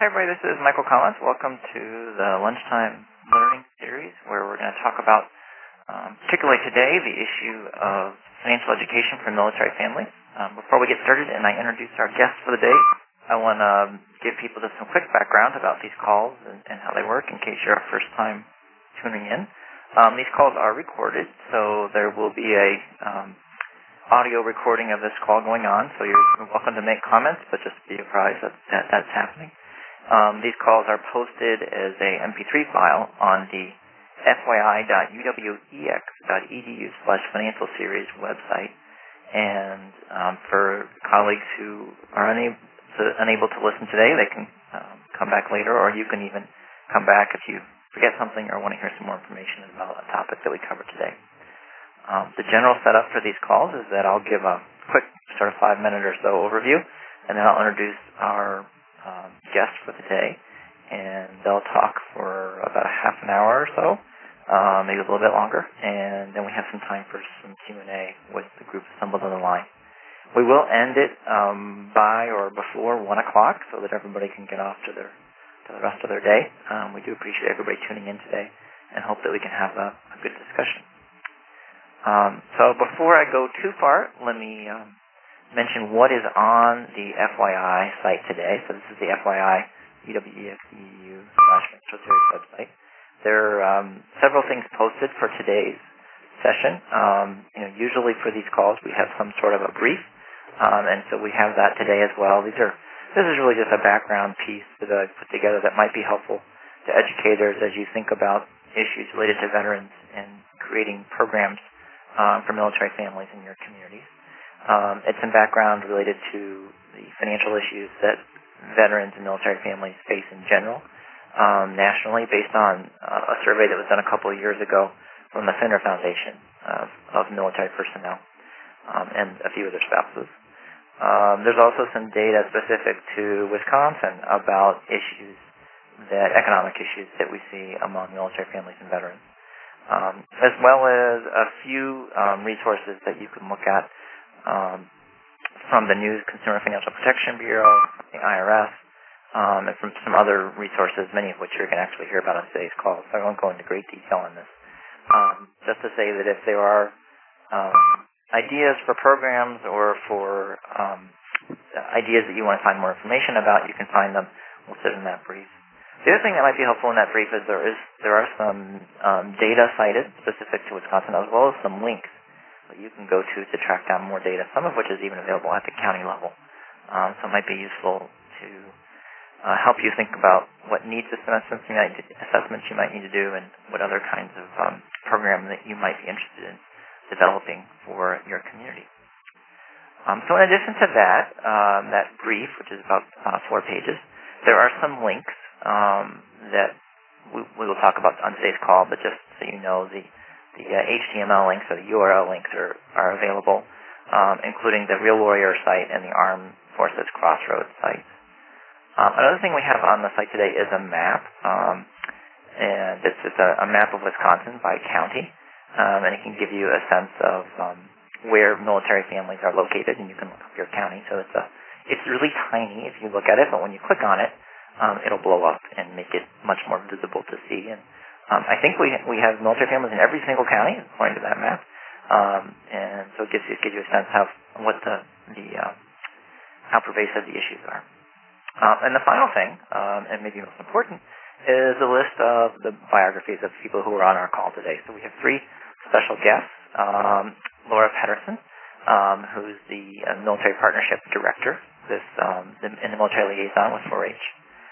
Hi everybody, this is Michael Collins. Welcome to the Lunchtime Learning Series, where we're going to talk about, particularly today, the issue of financial education for military families. Before we get started and I introduce our guests for the day, I want to give people just some quick background about these calls and how they work in case you're a first time tuning in. These calls are recorded, so there will be a audio recording of this call going on, so you're welcome to make comments, but just be advised that that's happening. These calls are posted as a MP3 file on the fyi.uwex.edu/financial series website. And for colleagues who are unable to listen today, they can come back later, or you can even come back if you forget something or want to hear some more information about a topic that we covered today. The general setup for these calls is that I'll give a quick sort of 5-minute or so overview, and then I'll introduce our guests for the day, and they'll talk for about a half an hour or so, maybe a little bit longer, and then we have some time for some Q&A with the group assembled on the line. We will end it by or before 1 o'clock so that everybody can get off to the rest of their day. We do appreciate everybody tuning in today and hope that we can have a good discussion. So before I go too far, let me mention what is on the FYI site today. So this is the FYI UWEX.edu/financial series website. There are several things posted for today's session. Usually for these calls we have some sort of a brief, and so we have that today as well. This is really just a background piece that I put together that might be helpful to educators as you think about issues related to veterans and creating programs for military families in your communities. It's some background related to the financial issues that veterans and military families face in general, nationally, based on a survey that was done a couple of years ago from the Finner Foundation of military personnel and a few of their spouses. There's also some data specific to Wisconsin about economic issues that we see among military families and veterans, as well as a few resources that you can look at from the new Consumer Financial Protection Bureau, the IRS, and from some other resources, many of which you're going to actually hear about on today's call. So I won't go into great detail on this. Just to say that if there are ideas for programs or for ideas that you want to find more information about, you can find them listed in that brief. The other thing that might be helpful in that brief is there are some data cited specific to Wisconsin, as well as some links that you can go to track down more data, some of which is even available at the county level. So it might be useful to help you think about what needs assessments you might need to do and what other kinds of program that you might be interested in developing for your community. So in addition to that brief, which is about 4 pages, there are some links that we will talk about on today's call, but just so you know, the HTML links or the URL links are available, including the Real Warrior site and the Armed Forces Crossroads sites. Another thing we have on the site today is a map, and it's just a map of Wisconsin by county, and it can give you a sense of where military families are located, and you can look up your county. So it's really tiny if you look at it, but when you click on it, it'll blow up and make it much more visible to see. And I think we have military families in every single county, according to that map, and so it gives you a sense of what how pervasive the issues are. And the final thing, and maybe most important, is a list of the biographies of people who are on our call today. So we have 3 special guests: Laura Pedersen, who's the Military Partnership Director, and the Military Liaison with 4-H.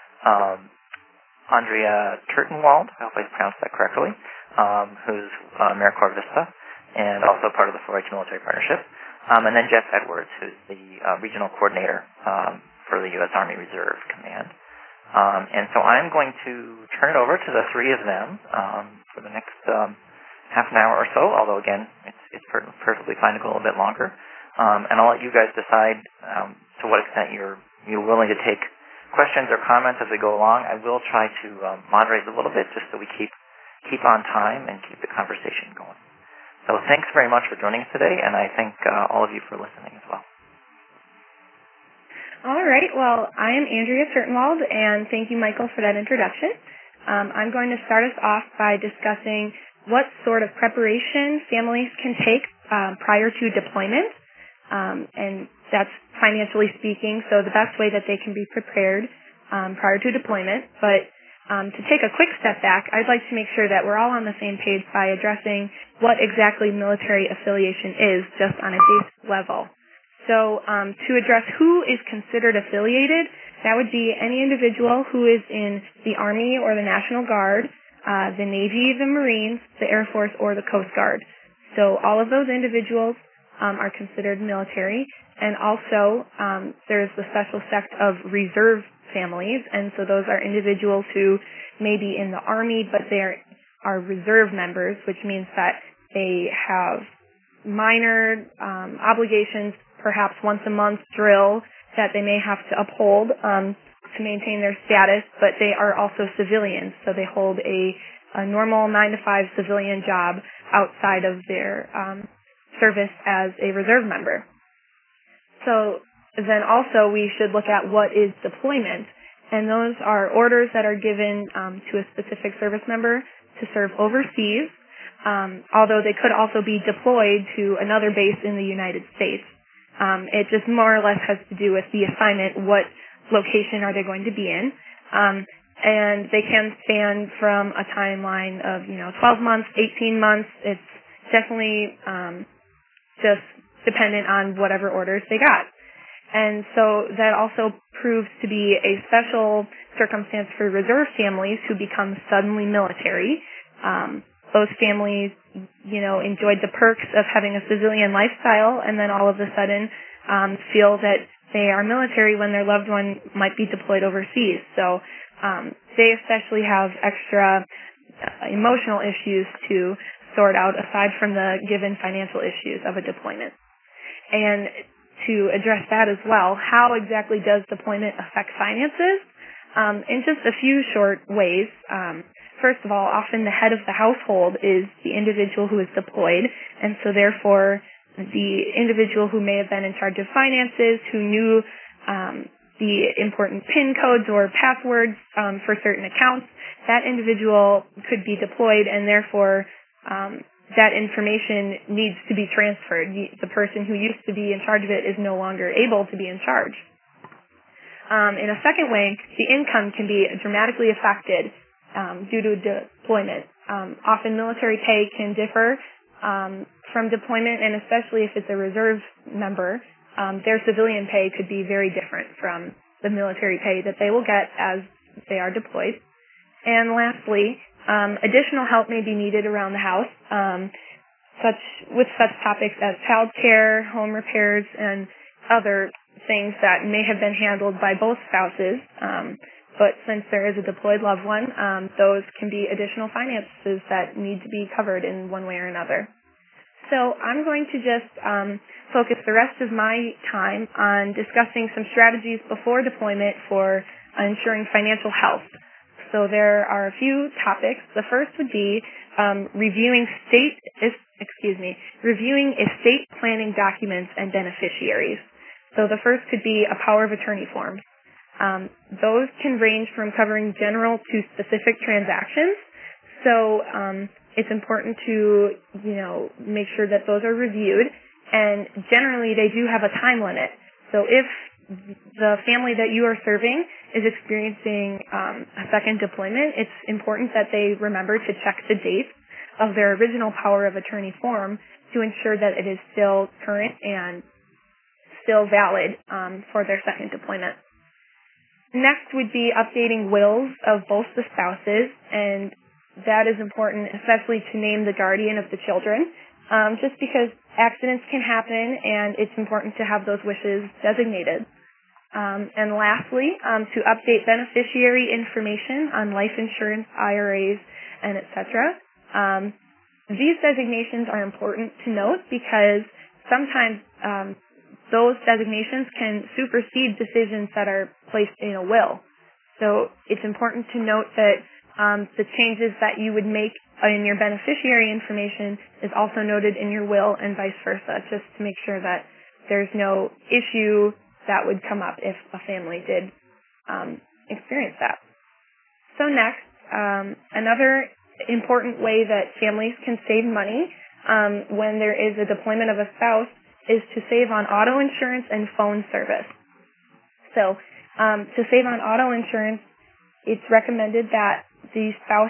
Andrea Turtenwald, I hope I pronounced that correctly, who's AmeriCorps Vista, and also part of the 4-H Military Partnership. And then Jeff Edwards, who's the Regional Coordinator for the U.S. Army Reserve Command. And so I'm going to turn it over to the 3 of them for the next half an hour or so, although, again, it's perfectly fine to go a little bit longer. And I'll let you guys decide to what extent you're willing to take questions or comments as we go along. I will try to moderate a little bit just so we keep on time and keep the conversation going. So thanks very much for joining us today, and I thank all of you for listening as well. All right. Well, I am Andrea Certenwald, and thank you, Michael, for that introduction. I'm going to start us off by discussing what sort of preparation families can take prior to deployment, and that's financially speaking, so the best way that they can be prepared prior to deployment. But to take a quick step back, I'd like to make sure that we're all on the same page by addressing what exactly military affiliation is, just on a basic level. So to address who is considered affiliated, that would be any individual who is in the Army or the National Guard, the Navy, the Marines, the Air Force, or the Coast Guard. So all of those individuals are considered military. And also there's the special sect of reserve families, and so those are individuals who may be in the Army, but they are reserve members, which means that they have minor obligations, perhaps once a month drill that they may have to uphold to maintain their status, but they are also civilians, so they hold a normal 9-to-5 civilian job outside of their service as a reserve member. So then also we should look at what is deployment, and those are orders that are given to a specific service member to serve overseas, although they could also be deployed to another base in the United States. It just more or less has to do with the assignment, what location are they going to be in. And they can span from a timeline of, 12 months, 18 months. It's definitely just dependent on whatever orders they got. And so that also proves to be a special circumstance for reserve families who become suddenly military. Those families, enjoyed the perks of having a civilian lifestyle, and then all of a sudden feel that they are military when their loved one might be deployed overseas. So they especially have extra emotional issues to sort out aside from the given financial issues of a deployment. And to address that as well, how exactly does deployment affect finances? In just a few short ways. First of all, often the head of the household is the individual who is deployed, and so therefore the individual who may have been in charge of finances, who knew the important PIN codes or passwords for certain accounts, that individual could be deployed, and therefore that information needs to be transferred. The person who used to be in charge of it is no longer able to be in charge. In a second way, the income can be dramatically affected due to deployment. Often military pay can differ from deployment, and especially if it's a reserve member, their civilian pay could be very different from the military pay that they will get as they are deployed. And lastly, additional help may be needed around the house, with such topics as child care, home repairs, and other things that may have been handled by both spouses. But since there is a deployed loved one, those can be additional finances that need to be covered in one way or another. So I'm going to just focus the rest of my time on discussing some strategies before deployment for ensuring financial health. So there are a few topics. The first would be reviewing estate planning documents and beneficiaries. So the first could be a power of attorney form. Those can range from covering general to specific transactions. So it's important to, make sure that those are reviewed. And generally, they do have a time limit. So if the family that you are serving is experiencing a second deployment, it's important that they remember to check the date of their original power of attorney form to ensure that it is still current and still valid for their second deployment. Next would be updating wills of both the spouses, and that is important, especially to name the guardian of the children, just because accidents can happen, and it's important to have those wishes designated. And lastly, to update beneficiary information on life insurance, IRAs, and etc. These designations are important to note because sometimes those designations can supersede decisions that are placed in a will. So it's important to note that the changes that you would make in your beneficiary information is also noted in your will and vice versa, just to make sure that there's no issue that would come up if a family did experience that. So next, another important way that families can save money when there is a deployment of a spouse is to save on auto insurance and phone service. So to save on auto insurance, it's recommended that the spouse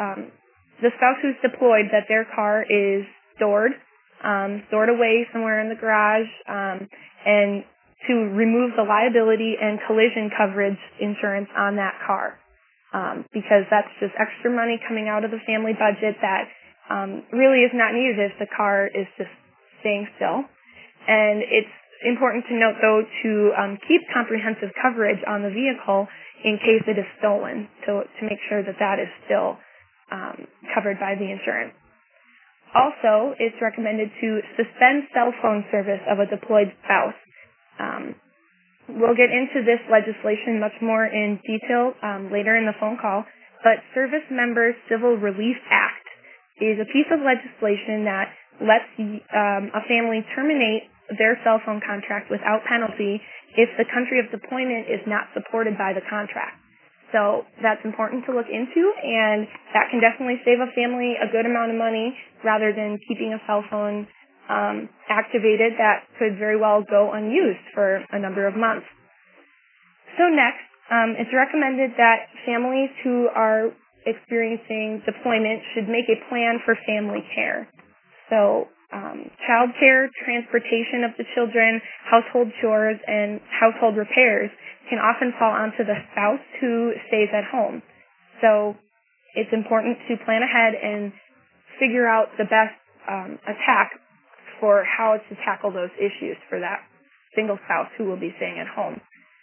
who's deployed, that their car is stored away somewhere in the garage, and to remove the liability and collision coverage insurance on that car, because that's just extra money coming out of the family budget that really is not needed if the car is just staying still. And it's important to note, though, to keep comprehensive coverage on the vehicle in case it is stolen, to make sure that that is still covered by the insurance. Also, it's recommended to suspend cell phone service of a deployed spouse. We'll get into this legislation much more in detail later in the phone call, but Service Members Civil Relief Act is a piece of legislation that lets a family terminate their cell phone contract without penalty if the country of deployment is not supported by the contract. So that's important to look into, and that can definitely save a family a good amount of money rather than keeping a cell phone activated that could very well go unused for a number of months. So next, it's recommended that families who are experiencing deployment should make a plan for family care. So child care, transportation of the children, household chores, and household repairs can often fall onto the spouse who stays at home. So it's important to plan ahead and figure out the best attack for how to tackle those issues for that single spouse who will be staying at home.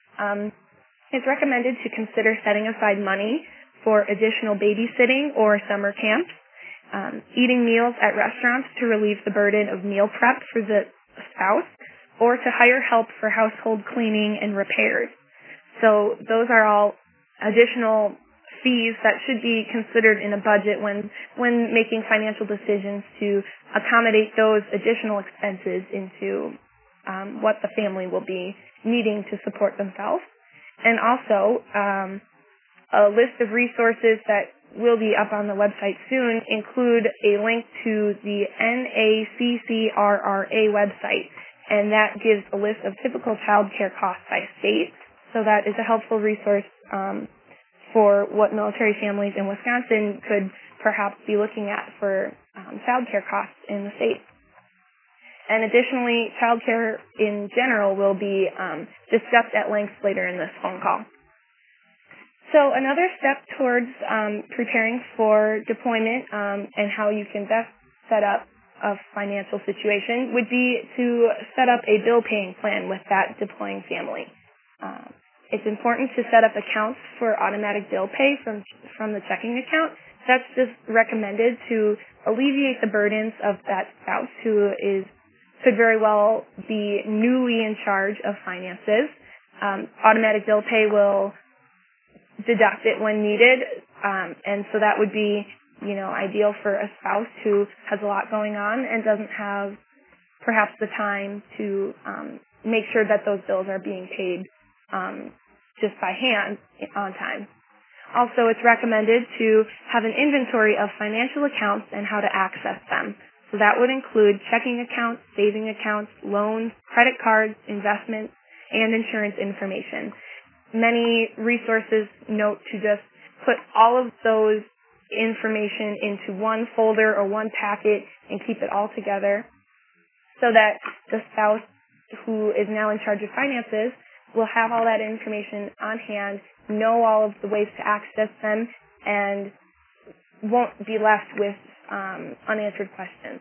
It's recommended to consider setting aside money for additional babysitting or summer camps, eating meals at restaurants to relieve the burden of meal prep for the spouse, or to hire help for household cleaning and repairs. So those are all additional fees that should be considered in a budget when making financial decisions to accommodate those additional expenses into what the family will be needing to support themselves. And also, a list of resources that will be up on the website soon include a link to the NACCRRA website, and that gives a list of typical child care costs by state. So that is a helpful resource for what military families in Wisconsin could perhaps be looking at for child care costs in the state. And additionally, child care in general will be discussed at length later in this phone call. So another step towards preparing for deployment and how you can best set up a financial situation would be to set up a bill-paying plan with that deploying family. It's important to set up accounts for automatic bill pay from the checking account. That's just recommended to alleviate the burdens of that spouse who could very well be newly in charge of finances. Automatic bill pay will deduct it when needed, and so that would be, ideal for a spouse who has a lot going on and doesn't have perhaps the time to make sure that those bills are being paid just by hand on time. Also, it's recommended to have an inventory of financial accounts and how to access them. So that would include checking accounts, saving accounts, loans, credit cards, investments, and insurance information. Many resources note to just put all of those information into one folder or one packet and keep it all together so that the spouse who is now in charge of finances will have all that information on hand, know all of the ways to access them, and won't be left with unanswered questions.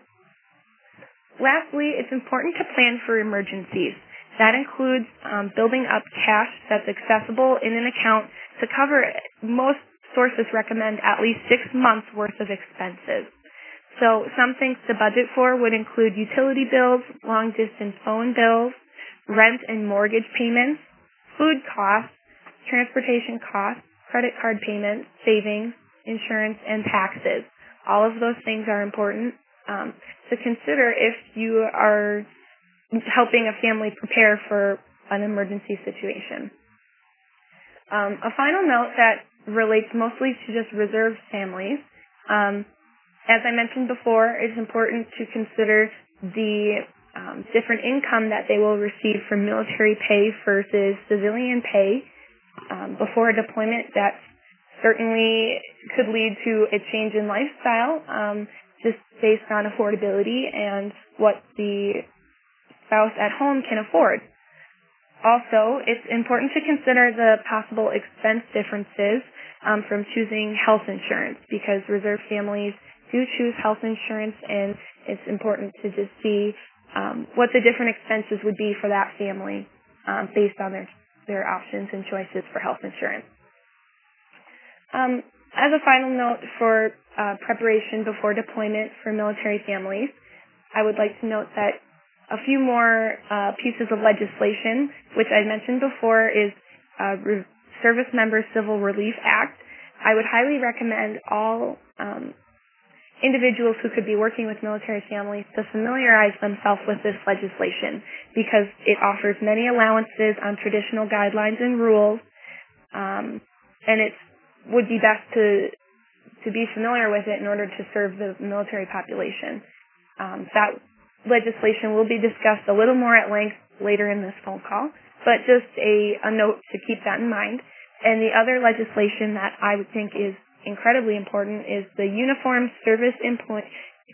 Lastly, it's important to plan for emergencies. That includes building up cash that's accessible in an account to cover it. Most sources recommend at least 6 months' worth of expenses. So some things to budget for would include utility bills, long-distance phone bills, rent and mortgage payments, food costs, transportation costs, credit card payments, savings, insurance, and taxes. All of those things are important to consider if you are helping a family prepare for an emergency situation. A final note that relates mostly to just reserve families. As I mentioned before, it's important to consider the different income that they will receive from military pay versus civilian pay before a deployment. That certainly could lead to a change in lifestyle just based on affordability and what the spouse at home can afford. Also, it's important to consider the possible expense differences from choosing health insurance, because reserve families do choose health insurance, and it's important to just see what the different expenses would be for that family based on their options and choices for health insurance. As a final note for preparation before deployment for military families, I would like to note that a few more pieces of legislation, which I mentioned before, is Service Member Civil Relief Act. I would highly recommend all individuals who could be working with military families to familiarize themselves with this legislation, because it offers many allowances on traditional guidelines and rules, and it would be best to be familiar with it in order to serve the military population. That legislation will be discussed a little more at length later in this phone call, but just a note to keep that in mind. And the other legislation that I would think is incredibly important is the Uniformed Services Employment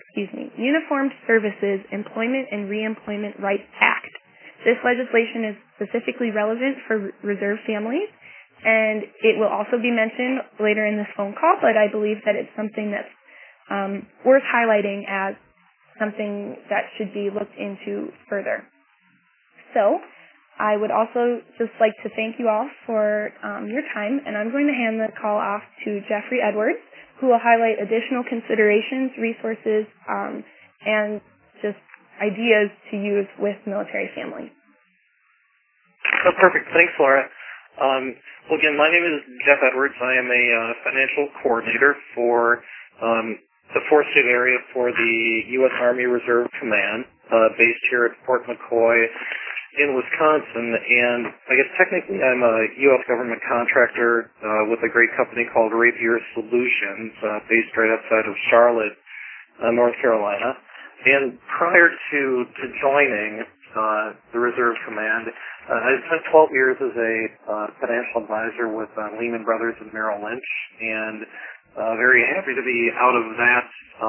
and Reemployment Rights Act. This legislation is specifically relevant for reserve families, and it will also be mentioned later in this phone call, but I believe that it's something that's worth highlighting as something that should be looked into further. So I would also just like to thank you all for your time, and I'm going to hand the call off to Jeffrey Edwards, who will highlight additional considerations, resources, and just ideas to use with military families. Oh, perfect. Thanks, Laura. Well, again, my name is Jeff Edwards. I am a financial coordinator for the four-state area for the U.S. Army Reserve Command, based here at Fort McCoy in Wisconsin. And I guess technically I'm a U.S. government contractor with a great company called Rapier Solutions, based right outside of Charlotte, North Carolina. And prior to joining the Reserve Command, I spent 12 years as a financial advisor with Lehman Brothers and Merrill Lynch, and very happy to be out of that,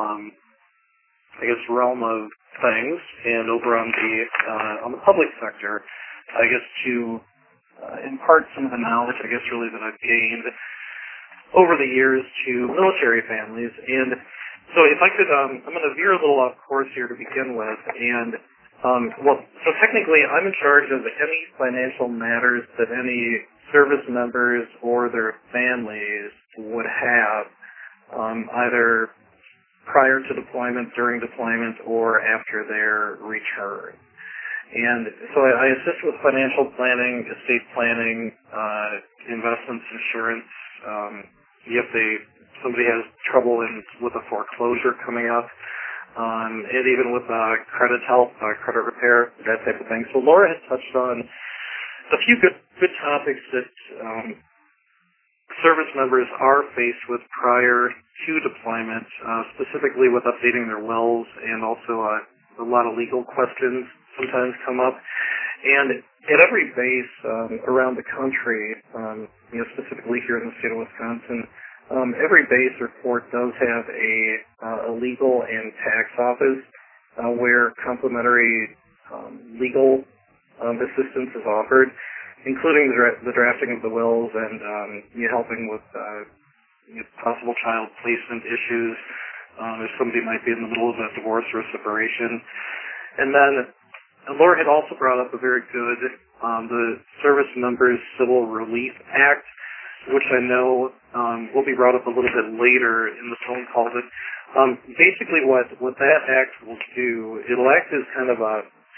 realm of things, and over on the public sector, to impart some of the knowledge, really, that I've gained over the years to military families. And so if I could, I'm going to veer a little off course here to begin with, and so technically I'm in charge of any financial matters that any service members or their families would have, either prior to deployment, during deployment, or after their return. And so I assist with financial planning, estate planning, investments, insurance. If somebody has trouble with a foreclosure coming up, and even with credit help, credit repair, that type of thing. So Laura has touched on a few good topics that service members are faced with prior to deployment, specifically with updating their wills, and also a lot of legal questions sometimes come up. And at every base around the country, specifically here in the state of Wisconsin, every base or fort does have a legal and tax office where complimentary legal assistance is offered, including the drafting of the wills and helping with possible child placement issues if somebody might be in the middle of a divorce or a separation. And then Laura had also brought up a very good, the Service Members Civil Relief Act, which I know will be brought up a little bit later in the phone call. But basically what that act will do, it'll act as kind of a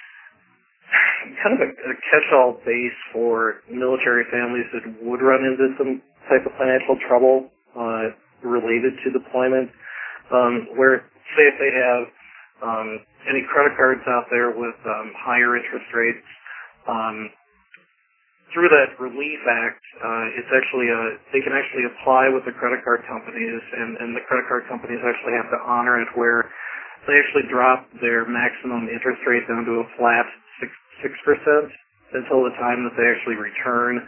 catch-all base for military families that would run into some type of financial trouble related to deployment, where, say, if they have any credit cards out there with higher interest rates, through that Relief Act, it's actually they can actually apply with the credit card companies, and the credit card companies actually have to honor it, where they actually drop their maximum interest rate down to a flat 6% until the time that they actually return.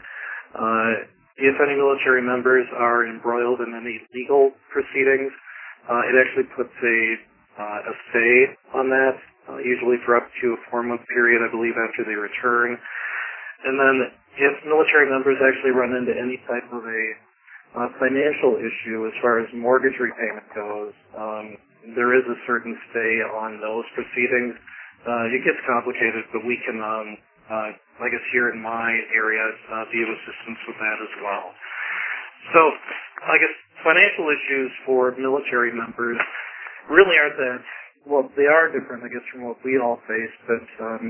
If any military members are embroiled in any legal proceedings, it actually puts a stay on that, usually for up to a 4-month period, I believe, after they return. And then if military members actually run into any type of a financial issue as far as mortgage repayment goes, there is a certain stay on those proceedings. It gets complicated, but we can, I guess here in my area, be of assistance with that as well. So I guess financial issues for military members really aren't that, well, they are different, I guess, from what we all face, but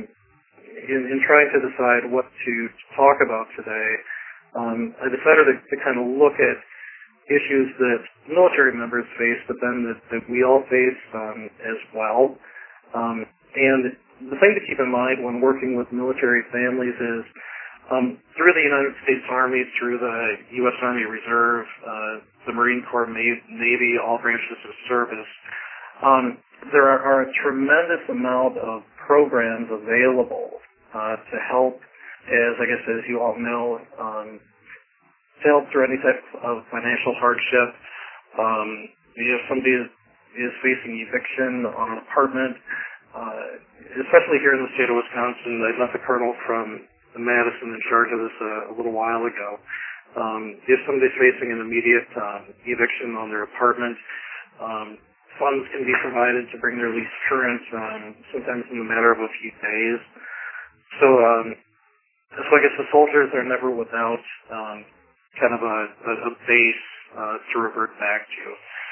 in trying to decide what to talk about today, I decided to kind of look at issues that military members face, but then that we all face as well. And the thing to keep in mind when working with military families is through the United States Army, through the U.S. Army Reserve, the Marine Corps, Navy, all branches of service, there are a tremendous amount of programs available to help, as you all know, to help through any type of financial hardship. If somebody is facing eviction on an apartment, especially here in the state of Wisconsin, I met the colonel from Madison in charge of this a little while ago. If somebody's facing an immediate eviction on their apartment, funds can be provided to bring their lease current, sometimes in a matter of a few days. So I guess the soldiers are never without kind of a base to revert back to.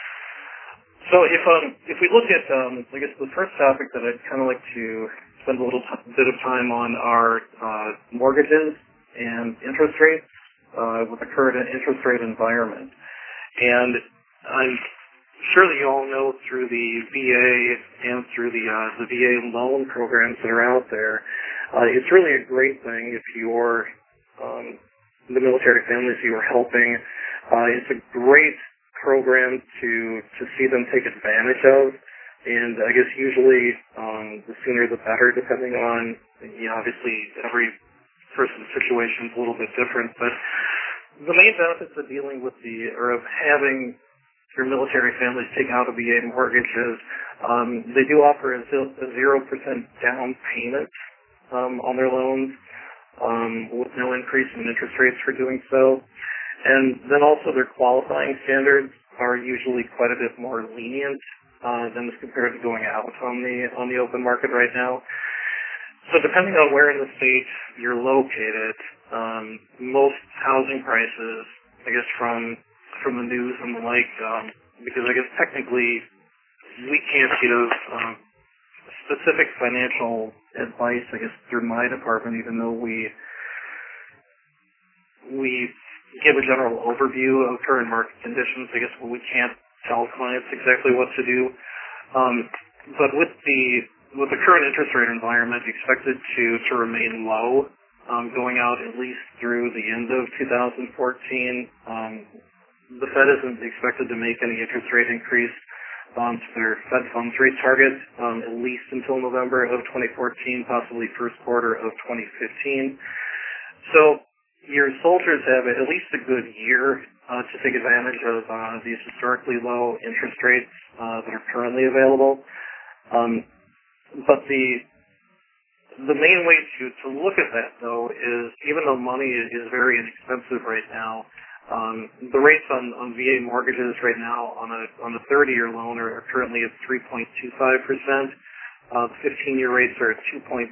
So if we look at, I guess the first topic that I'd kind of like to spend a little bit of time on are mortgages and interest rates with the current interest rate environment. And I'm sure that you all know through the VA and through the VA loan programs that are out there, it's really a great thing if you're the military families you are helping. It's a great program to see them take advantage of, and I guess usually the sooner the better, depending on, obviously every person's situation is a little bit different, but the main benefits of dealing with of having your military families take out a VA mortgage is they do offer a 0% down payment on their loans with no increase in interest rates for doing so. And then also their qualifying standards are usually quite a bit more lenient than as compared to going out on the open market right now. So depending on where in the state you're located, most housing prices, I guess from the news and the like, because I guess technically we can't give specific financial advice, I guess, through my department, even though we give a general overview of current market conditions. I guess we can't tell clients exactly what to do. But with the current interest rate environment expected to remain low, going out at least through the end of 2014, the Fed isn't expected to make any interest rate increase to their Fed funds rate target at least until November of 2014, possibly first quarter of 2015. So your soldiers have at least a good year to take advantage of these historically low interest rates that are currently available. But the main way to look at that, though, is even though money is very inexpensive right now, the rates on VA mortgages right now on a 30-year loan are currently at 3.25%. The 15-year rates are at 2.75%.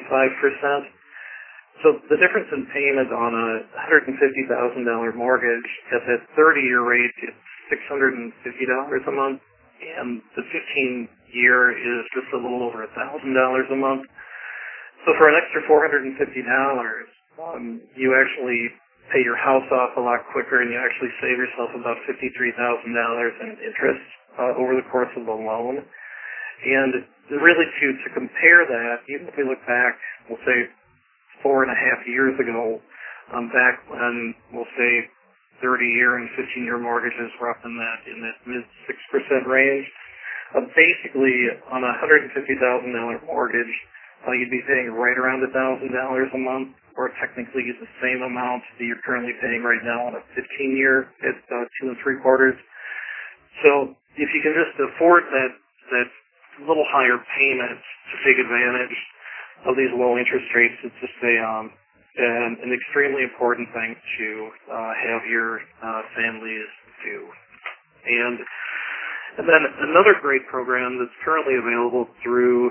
So the difference in payment on a $150,000 mortgage at that 30-year rate is $650 a month, and the 15-year is just a little over $1,000 a month. So for an extra $450, you actually pay your house off a lot quicker, and you actually save yourself about $53,000 in interest over the course of the loan. And really to compare that, even if we look back, we'll say 4.5 years ago, back when, we'll say, 30-year and 15-year mortgages were up in that mid 6% range. Basically, on a $150,000 mortgage, you'd be paying right around $1,000 a month, or technically the same amount that you're currently paying right now on a 15-year at 2 3/4. So if you can just afford that little higher payment to take advantage of these low interest rates, it's just an extremely important thing to have your families do. And then another great program that's currently available through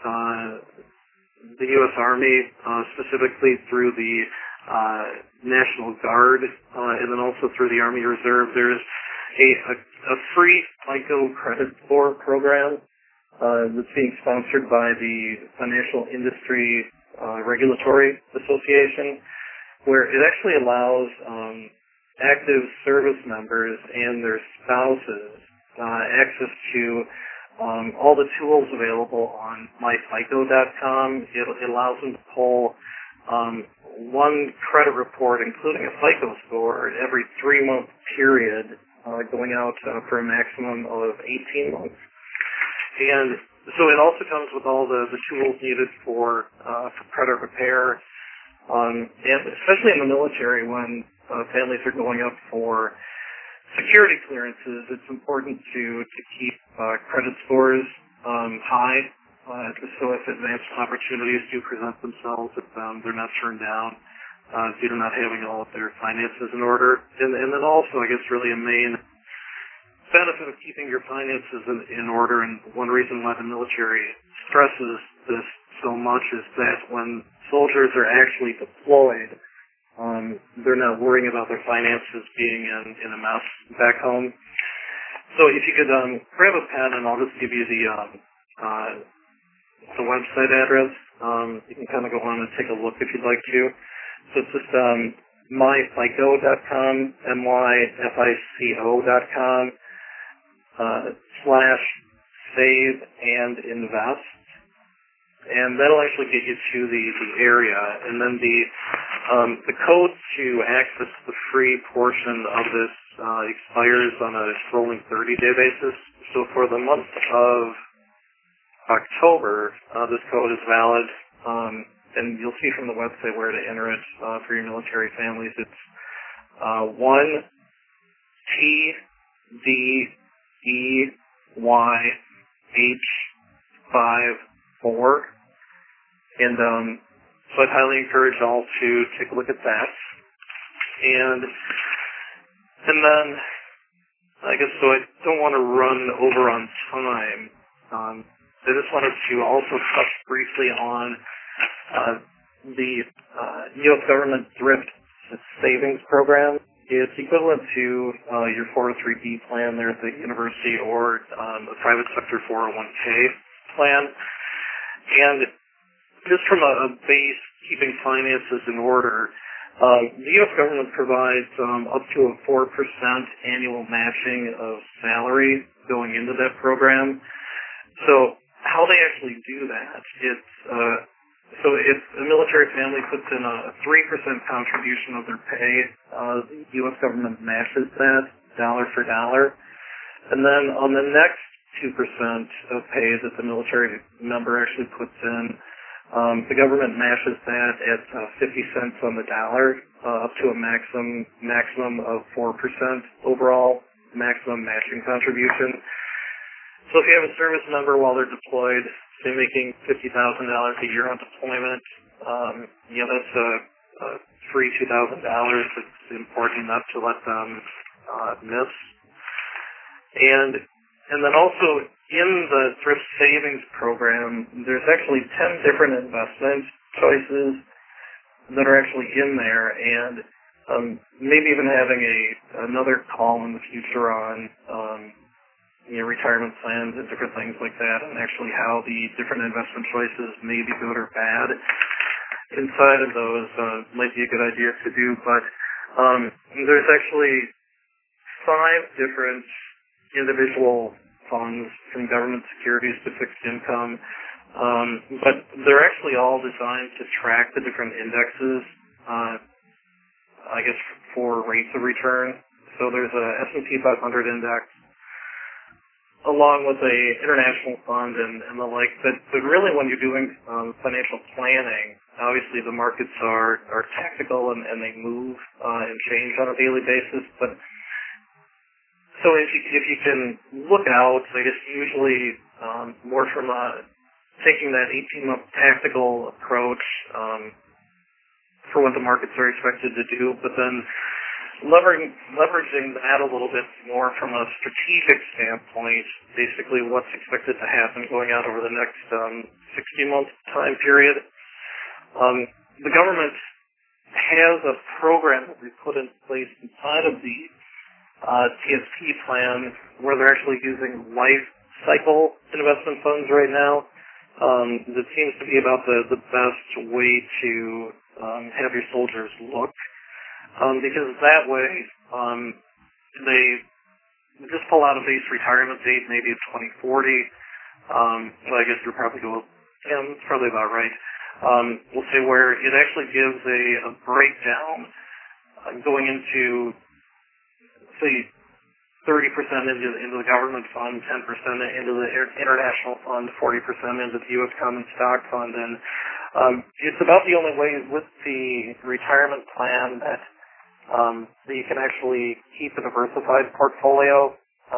the U.S. Army, specifically through the National Guard, and then also through the Army Reserve, there's a free FICO credit score program that's being sponsored by the Financial Industry Regulatory Association, where it actually allows active service members and their spouses access to all the tools available on myfico.com. It allows them to pull one credit report, including a FICO score, every 3-month period, going out for a maximum of 18 months. And so it also comes with all the tools needed for credit repair, and especially in the military when families are going up for security clearances, it's important to keep credit scores high, so if advanced opportunities do present themselves, if they're not turned down due to not having all of their finances in order. And then also, I guess, really a main benefit of keeping your finances in order, and one reason why the military stresses this so much is that when soldiers are actually deployed, they're not worrying about their finances being in a mess back home. So if you could grab a pen, and I'll just give you the website address. You can kind of go on and take a look if you'd like to. So it's just myfico.com, myfico.com, /save and invest. And that'll actually get you to the area. And then the code to access the free portion of this expires on a rolling 30-day basis. So for the month of October, this code is valid. And you'll see from the website where to enter it for your military families. It's 1TDEYH54. And so I'd highly encourage all to take a look at that. And then, I guess, so I don't want to run over on time. I just wanted to also touch briefly on the U.S. government thrift savings program. It's equivalent to your 403B plan there at the university or the private sector 401k plan. And just from a base keeping finances in order, the U.S. government provides up to a 4% annual matching of salary going into that program. So how they actually do that, so if a military family puts in a 3% contribution of their pay, the U.S. government matches that dollar for dollar. And then on the next 2% of pay that the military member actually puts in, the government matches that at 50 cents on the dollar, up to a maximum of 4% overall maximum matching contribution. So if you have a service member while they're deployed, say making $50,000 a year on deployment, that's a free $2,000. It's important not to let them miss. And then also in the thrift savings program, there's actually 10 different investment choices that are actually in there, and maybe even having another call in the future on retirement plans and different things like that, and actually how the different investment choices may be good or bad inside of those might be a good idea to do. But there's actually 5 different individual funds from government securities to fixed income, but they're actually all designed to track the different indexes I guess, for rates of return. So there's a S&P 500 index along with a international fund and the like. But really when you're doing financial planning, obviously the markets are tactical and they move and change on a daily basis. But so if you can look out, I guess usually more from taking that 18-month tactical approach for what the markets are expected to do, but then leveraging that a little bit more from a strategic standpoint, basically what's expected to happen going out over the next 60-month time period. The government has a program that we put in place inside of the TSP plan where they're actually using life cycle investment funds right now. That seems to be about the best way to have your soldiers look. Because that way, they just pull out a base retirement date, maybe at 2040. Well, I guess you'll probably go, yeah, that's probably about right. We'll say where it actually gives a breakdown going into, say, 30% into the government fund, 10% into the international fund, 40% into the U.S. Common Stock Fund. And it's about the only way with the retirement plan that you can actually keep a diversified portfolio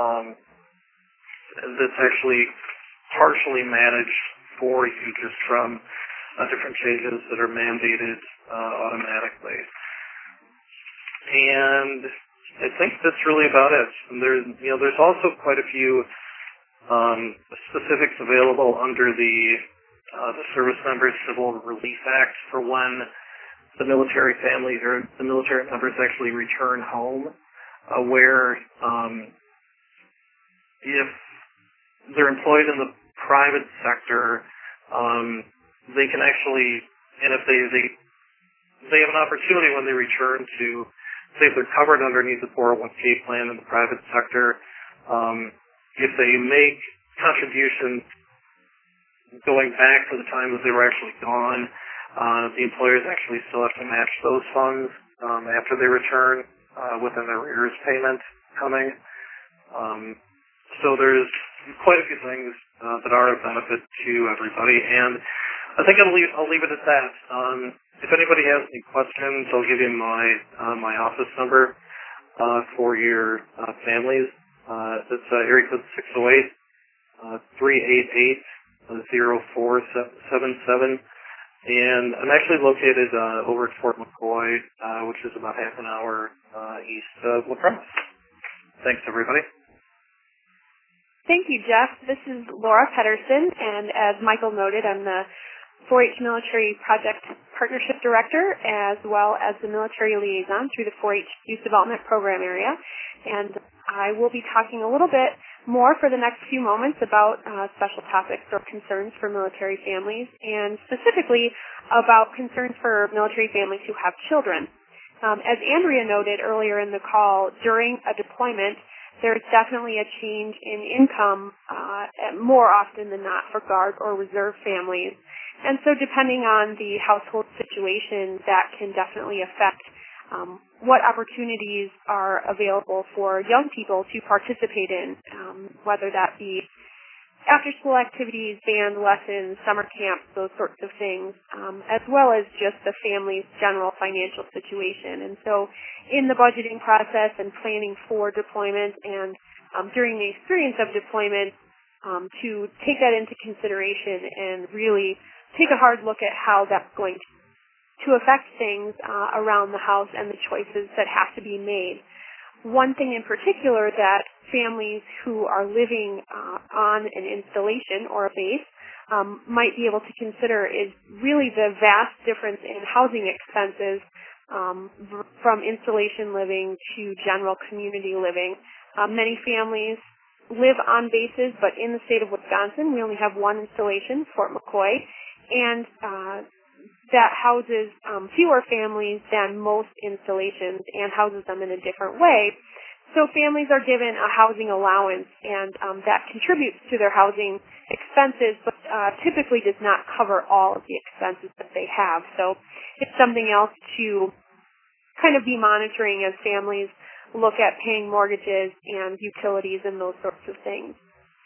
that's actually partially managed for you just from different changes that are mandated automatically. And I think that's really about it. And there's also quite a few specifics available under the Service Members Civil Relief Act for when the military families or the military members actually return home, where if they're employed in the private sector, they can actually, and if they have an opportunity when they return to, say if they're covered underneath the 401k plan in the private sector, if they make contributions going back to the time that they were actually gone, the employers actually still have to match those funds after they return with an arrears payment coming. So there's quite a few things that are a benefit to everybody, and I think I'll leave it at that. If anybody has any questions, I'll give you my office number for your families. It's area code 608-388-0477. And I'm actually located over at Fort McCoy, which is about half an hour east of La Crosse. Thanks, everybody. Thank you, Jeff. This is Laura Pedersen, and as Michael noted, I'm the 4-H Military Project Partnership Director, as well as the Military Liaison through the 4-H Youth Development Program area. And I will be talking a little bit more for the next few moments about special topics or concerns for military families, and specifically about concerns for military families who have children. As Andrea noted earlier in the call, during a deployment, there's definitely a change in income more often than not for Guard or Reserve families. And so depending on the household situation, that can definitely affect what opportunities are available for young people to participate in, whether that be after-school activities, band lessons, summer camps, those sorts of things, as well as just the family's general financial situation. And so in the budgeting process and planning for deployment and during the experience of deployment, to take that into consideration and really take a hard look at how that's going to affect things around the house and the choices that have to be made. One thing in particular that families who are living on an installation or a base might be able to consider is really the vast difference in housing expenses from installation living to general community living. Many families live on bases, but in the state of Wisconsin, we only have one installation, Fort McCoy, and that houses fewer families than most installations and houses them in a different way. So families are given a housing allowance, and that contributes to their housing expenses, but typically does not cover all of the expenses that they have. So it's something else to kind of be monitoring as families look at paying mortgages and utilities and those sorts of things.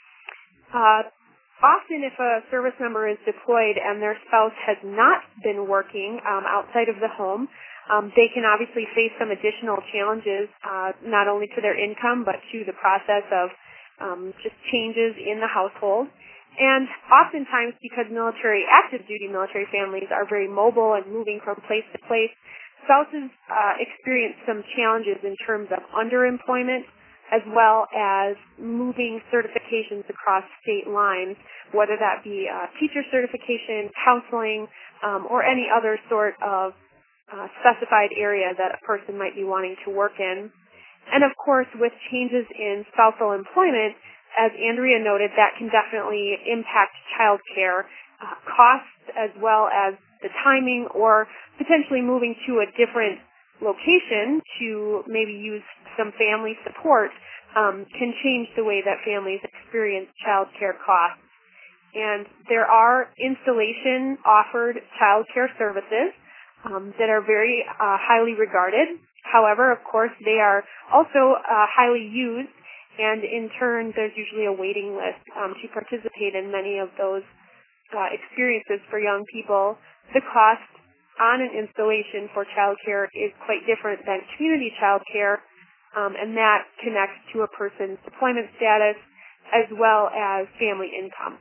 Often if a service member is deployed and their spouse has not been working outside of the home, they can obviously face some additional challenges, not only to their income, but to the process of just changes in the household. And oftentimes, because active duty military families are very mobile and moving from place to place, spouses experience some challenges in terms of underemployment, as well as moving certifications across state lines, whether that be teacher certification, counseling, or any other sort of specified area that a person might be wanting to work in. And of course, with changes in spousal employment, as Andrea noted, that can definitely impact child care costs, as well as the timing, or potentially moving to a different location to maybe use some family support can change the way that families experience child care costs. And there are installation offered child care services that are very highly regarded. However, of course, they are also highly used, and in turn, there's usually a waiting list to participate in many of those experiences for young people. The cost on an installation for child care is quite different than community child care, and that connects to a person's deployment status as well as family income.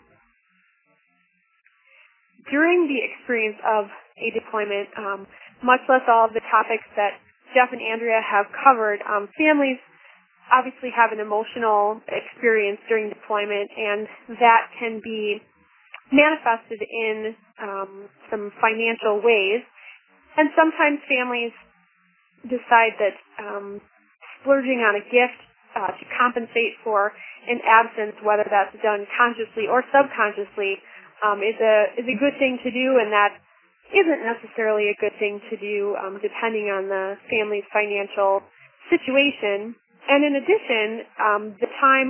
During the experience of a deployment, much less all of the topics that Jeff and Andrea have covered, families obviously have an emotional experience during deployment, and that can be manifested in some financial ways. And sometimes families decide that splurging on a gift to compensate for an absence, whether that's done consciously or subconsciously, is a good thing to do, and that isn't necessarily a good thing to do depending on the family's financial situation. And in addition, the time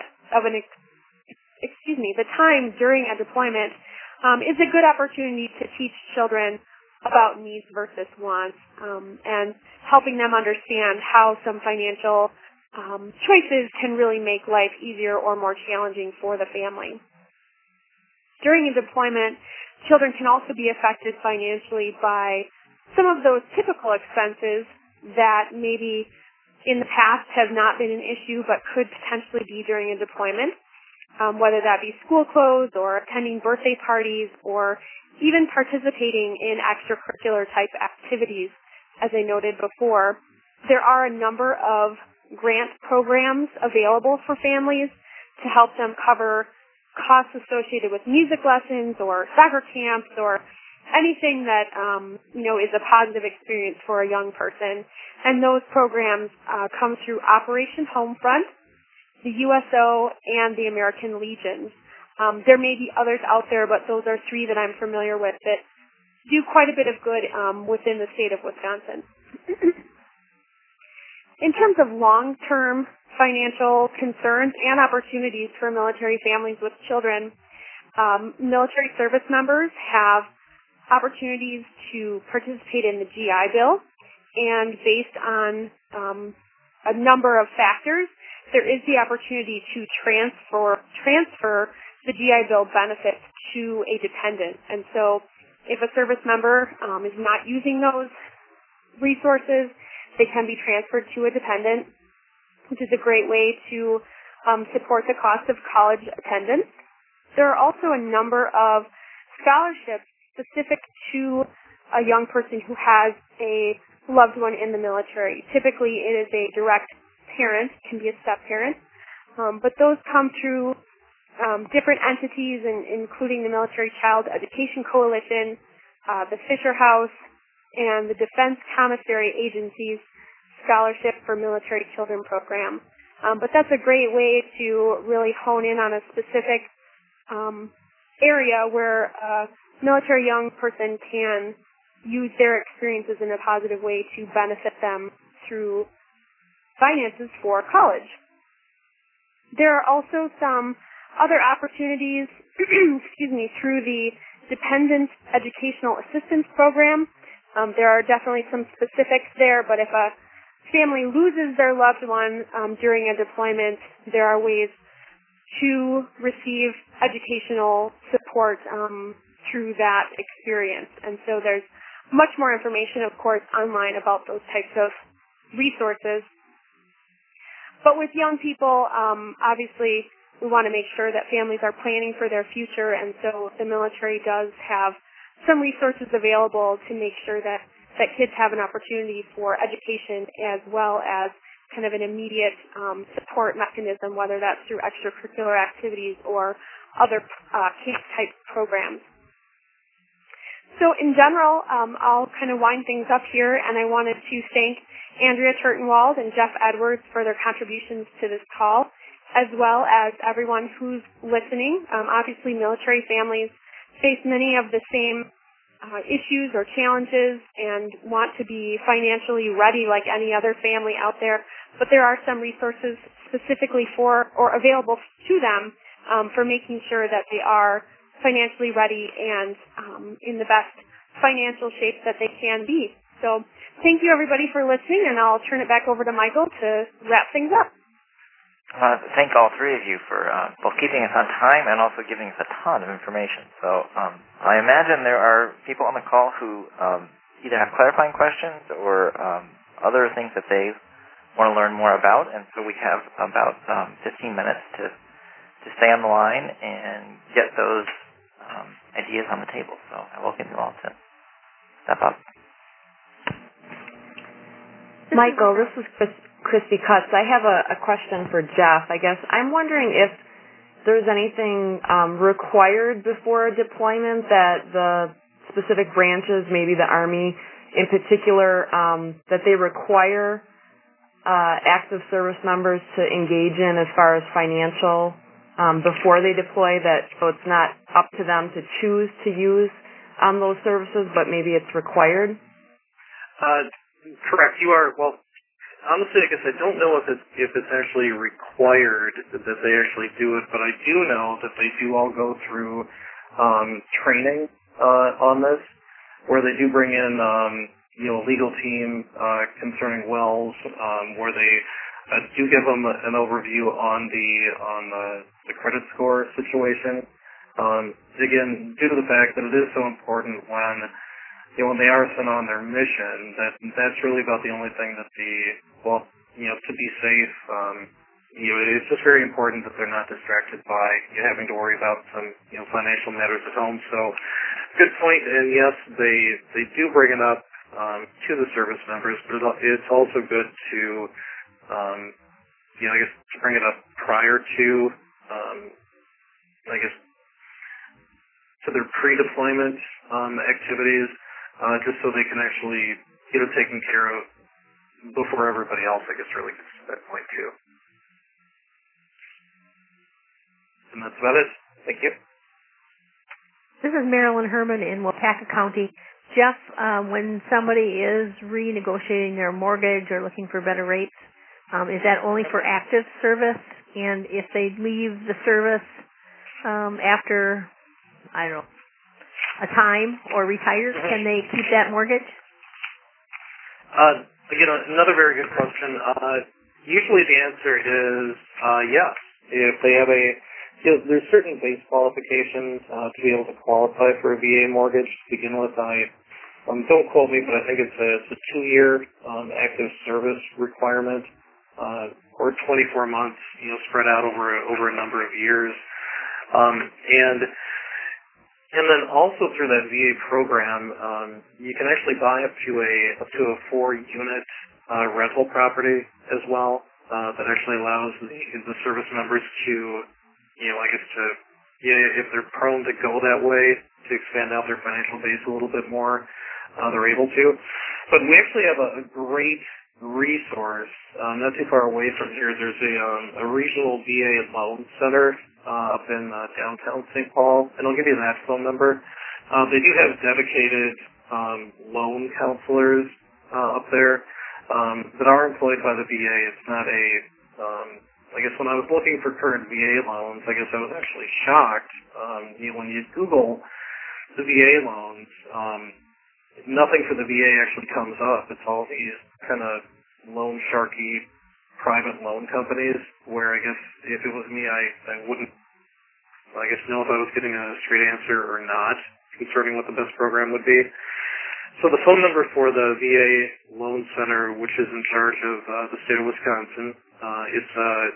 during a deployment is a good opportunity to teach children about needs versus wants, and helping them understand how some financial choices can really make life easier or more challenging for the family. During a deployment, children can also be affected financially by some of those typical expenses that maybe in the past have not been an issue but could potentially be during a deployment, whether that be school clothes or attending birthday parties or even participating in extracurricular type activities. As I noted before, there are a number of grant programs available for families to help them cover costs associated with music lessons or soccer camps or anything that is a positive experience for a young person. And those programs come through Operation Homefront, the USO, and the American Legions. There may be others out there, but those are three that I'm familiar with that do quite a bit of good within the state of Wisconsin. In terms of long-term financial concerns and opportunities for military families with children, military service members have opportunities to participate in the GI Bill, and based on a number of factors, there is the opportunity to transfer the GI Bill benefits to a dependent. And so if a service member is not using those resources, they can be transferred to a dependent, which is a great way to support the cost of college attendance. There are also a number of scholarships specific to a young person who has a loved one in the military. Typically, it is a direct parent, can be a step-parent, but those come through different entities, including the Military Child Education Coalition, the Fisher House, and the Defense Commissary Agency's Scholarship for Military Children program. But that's a great way to really hone in on a specific area where a military young person can use their experiences in a positive way to benefit them through finances for college. There are also some other opportunities, through the Dependent Educational Assistance Program. There are definitely some specifics there, but if a family loses their loved one during a deployment, there are ways to receive educational support through that experience. And so there's much more information, of course, online about those types of resources. But with young people, obviously, we want to make sure that families are planning for their future, and so the military does have some resources available to make sure that kids have an opportunity for education as well as kind of an immediate support mechanism, whether that's through extracurricular activities or other camp-type programs. So in general, I'll kind of wind things up here, and I wanted to thank Andrea Turtenwald and Jeff Edwards for their contributions to this call, as well as everyone who's listening. Obviously, military families face many of the same issues or challenges and want to be financially ready like any other family out there, but there are some resources specifically for or available to them for making sure that they are financially ready and in the best financial shape that they can be. So thank you, everybody, for listening, and I'll turn it back over to Michael to wrap things up. Thank all three of you for both keeping us on time and also giving us a ton of information. So I imagine there are people on the call who either have clarifying questions or other things that they want to learn more about, and so we have about 15 minutes to stay on the line and get those ideas on the table. So I welcome you all to step up. Michael, this is Christy Cutts. I have a question for Jeff. I guess I'm wondering if there's anything required before a deployment that the specific branches, maybe the Army in particular, that they require active service members to engage in as far as financial before they deploy, that so it's not up to them to choose to use those services, but maybe it's required? Correct. You are, well, honestly, I guess I don't know if it's actually required that they actually do it, but I do know that they do all go through training on this, where they do bring in a legal team concerning wells, where they do give them an overview on the credit score situation. Again, due to the fact that it is so important when they are sent on their mission, that's really about the only thing that to be safe, it's just very important that they're not distracted by having to worry about some, financial matters at home. So, good point, and yes, they do bring it up to the service members, but it's also good to, I guess, to bring it up prior to, to their pre-deployment activities, just so they can actually get it taken care of before everybody else, I guess, really gets to that point, too. And that's about it. Thank you. This is Marilyn Herman in Wapaka County. Jeff, when somebody is renegotiating their mortgage or looking for better rates, is that only for active service? And if they leave the service after, I don't know, a time or retire, can they keep that mortgage? Another very good question. Usually the answer is yes. If they have there's certain base qualifications to be able to qualify for a VA mortgage to begin with. Don't quote me, but I think it's a 2-year active service requirement, or 24 months, spread out over a number of years, And then also through that VA program, you can actually buy up to a 4-unit rental property as well. That actually allows the service members to, if they're prone to go that way, to expand out their financial base a little bit more, they're able to. But we actually have a great resource not too far away from here. There's a regional VA loan center up in downtown St. Paul, and I'll give you that phone number. They do have dedicated loan counselors up there that are employed by the VA. It's not I guess when I was looking for current VA loans, I guess I was actually shocked. When you Google the VA loans, nothing for the VA actually comes up. It's all these kind of loan sharky private loan companies where I guess if it was me, I wouldn't, I guess, know if I was getting a straight answer or not concerning what the best program would be. So the phone number for the VA Loan Center, which is in charge of the state of Wisconsin, it's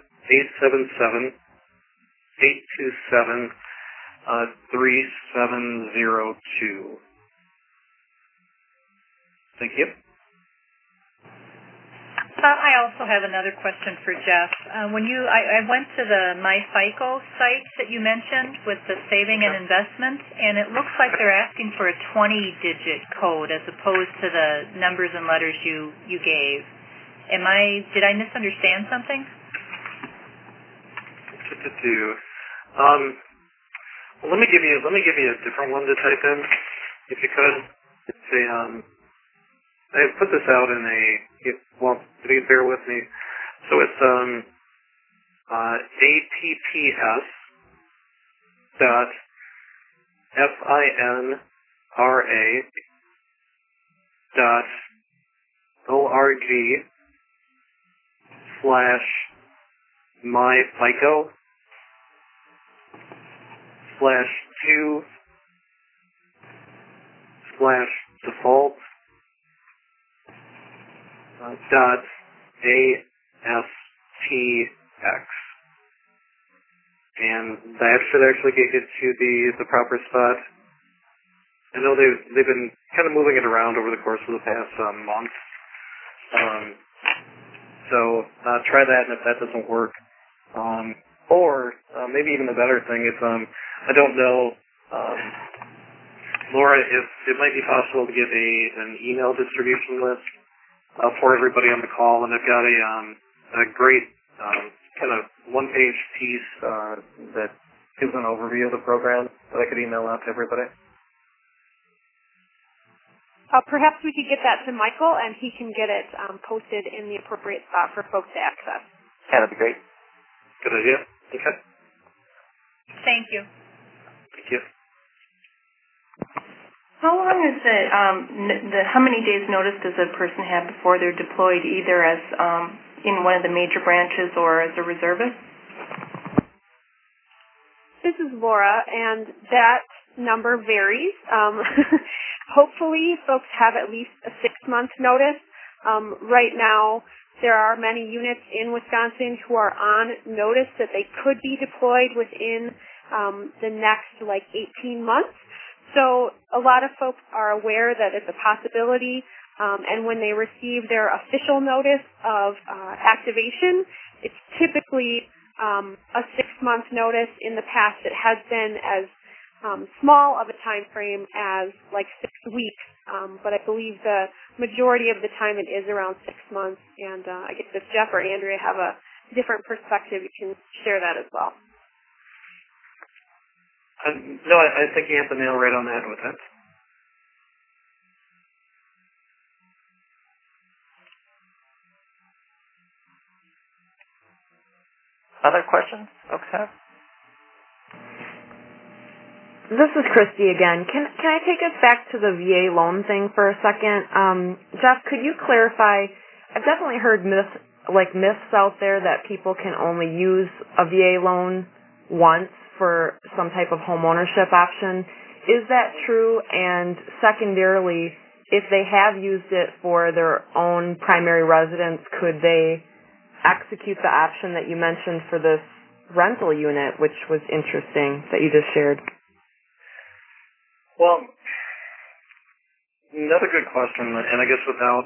877-827-3702. Thank you. I also have another question for Jeff. I went to the MyFICO site that you mentioned with the saving and investment, and it looks like they're asking for a 20-digit code as opposed to the numbers and letters you gave. Did I misunderstand something? Well, let me give you a different one to type in, if you could. It's I put this out in if you bear with me. So it's APPS dot FINRA dot ORG / MyFICO /2 /default dot ASTX, and that should actually get you to the proper spot. I know they've been kind of moving it around over the course of the past month, so try that, and if that doesn't work, or maybe even the better thing is I don't know, Laura, if it might be possible to get an email distribution list for everybody on the call, and I've got a great kind of one-page piece that gives an overview of the program that I could email out to everybody. Perhaps we could get that to Michael, and he can get it posted in the appropriate spot for folks to access. Yeah, that'd be great. Good idea. Okay. Thank you. Thank you. How long is it, how many days notice does a person have before they're deployed, either as in one of the major branches or as a reservist? This is Laura, and that number varies. Hopefully folks have at least a 6-month notice. Right now, there are many units in Wisconsin who are on notice that they could be deployed within the next 18 months. So a lot of folks are aware that it's a possibility, and when they receive their official notice of activation, it's typically a 6-month notice. In the past, it has been as small of a time frame as 6 weeks, but I believe the majority of the time it is around 6 months, and I guess if Jeff or Andrea have a different perspective, you can share that as well. No, I think you hit the nail right on the head with that. Other questions folks have? This is Christy again. Can I take us back to the VA loan thing for a second? Jeff, could you clarify? I've definitely heard myths out there that people can only use a VA loan once for some type of home ownership option. Is that true? And secondarily, if they have used it for their own primary residence, could they execute the option that you mentioned for this rental unit, which was interesting that you just shared? Well, another good question, and I guess without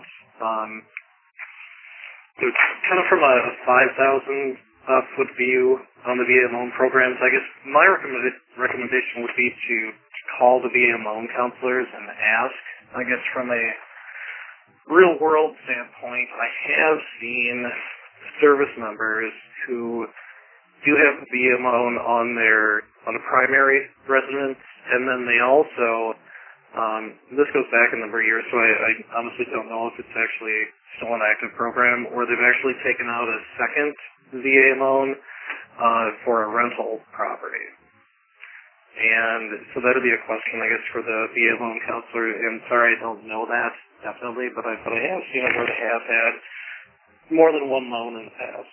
kind of from a 5,000 foot view on the VA loan programs, I guess my recommendation would be to call the VA loan counselors and ask. I guess from a real world standpoint, I have seen service members who do have the VA loan on a primary residence, and then they also this goes back a number of years, so I honestly don't know if it's actually still an active program or they've actually taken out a second VA loan for a rental property. And so that would be a question, I guess, for the VA loan counselor. And sorry, I don't know that definitely, but I have seen it where they have had more than one loan in the past.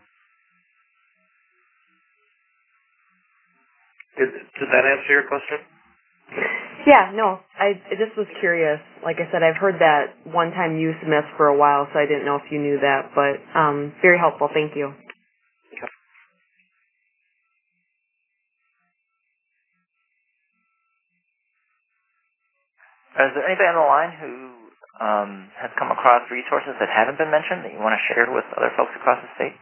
Did that answer your question? Yeah, no, I just was curious. Like I said, I've heard that one-time use myth for a while, so I didn't know if you knew that, but very helpful. Thank you. Is there anybody on the line who has come across resources that haven't been mentioned that you want to share with other folks across the state?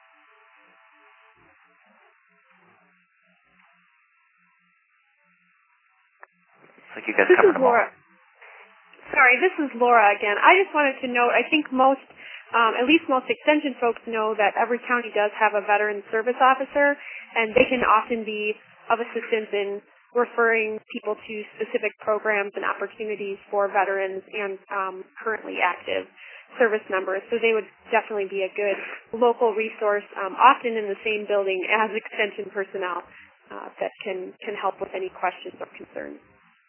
Looks like you guys covered them all. Sorry, this is Laura again. I just wanted to note, I think most, at least most extension folks know that every county does have a veteran service officer, and they can often be of assistance in referring people to specific programs and opportunities for veterans and currently active service members. So they would definitely be a good local resource, often in the same building as extension personnel, that can help with any questions or concerns.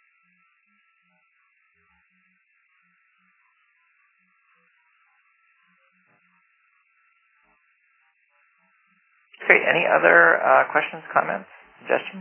Great. Any other questions, comments, suggestions?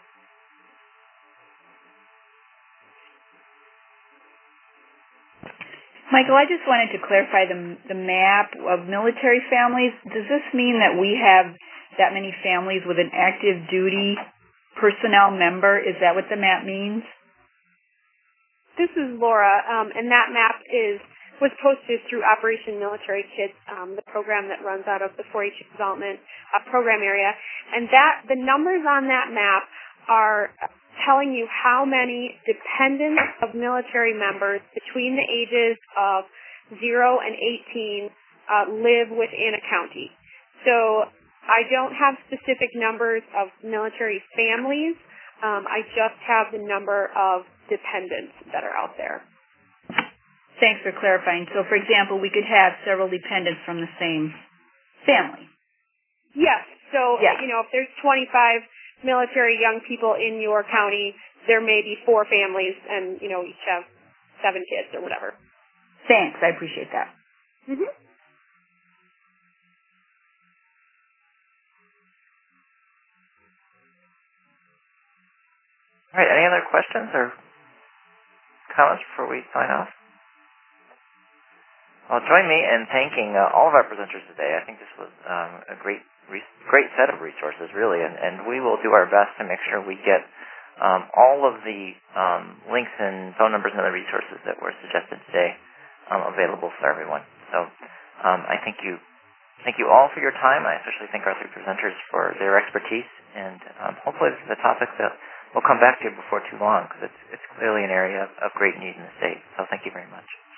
Michael, I just wanted to clarify the map of military families. Does this mean that we have that many families with an active duty personnel member? Is that what the map means? This is Laura, and that map was posted through Operation Military Kids, the program that runs out of the 4-H development program area. And the numbers on that map are telling you how many dependents of military members between the ages of 0 and 18 live within a county. So I don't have specific numbers of military families. I just have the number of dependents that are out there. Thanks for clarifying. So, for example, we could have several dependents from the same family. Yes. So, yeah. If there's 25 military young people in your county, there may be 4 families and, each have 7 kids or whatever. Thanks. I appreciate that. Mm-hmm. All right. Any other questions or comments before we sign off? Well, join me in thanking all of our presenters today. I think this was a great set of resources, really, and we will do our best to make sure we get all of the links and phone numbers and other resources that were suggested today available for everyone. So I thank you all for your time. I especially thank our 3 presenters for their expertise, and hopefully this is a topic that we'll come back to before too long, because it's clearly an area of great need in the state. So thank you very much.